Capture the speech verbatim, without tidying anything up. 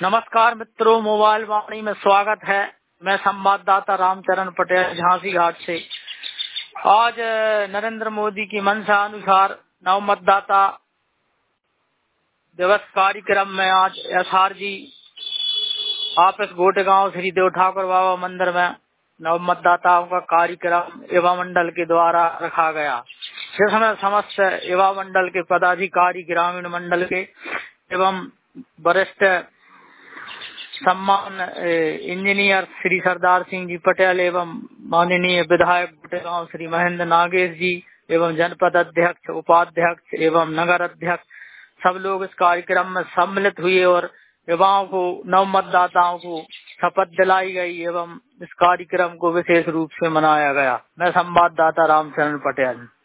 नमस्कार मित्रों, मोबाइल वाणी में स्वागत है। मैं संवाददाता रामचरण पटेल झांसी घाट से। आज नरेंद्र मोदी की मंशा अनुसार नव मतदाता दिवस कार्यक्रम में आज एसआरजी ऑफिस गोटेगांव श्री देव ठाकुर बाबा मंदिर में नव मतदाताओं का कार्यक्रम युवा मंडल के द्वारा रखा गया, जिसमें समस्त युवा मंडल के पदाधिकारी, ग्रामीण मंडल के एवं वरिष्ठ सम्मान इंजीनियर श्री सरदार सिंह जी पटेल एवं माननीय विधायक गोटेगांव श्री महेंद्र नागेश जी एवं जनपद अध्यक्ष, उपाध्यक्ष एवं नगर अध्यक्ष सब लोग इस कार्यक्रम में सम्मिलित हुए और युवाओं को, नव मतदाताओं को शपथ दिलाई गई एवं इस कार्यक्रम को विशेष रूप से मनाया गया। मैं संवाददाता रामचरण पटेल।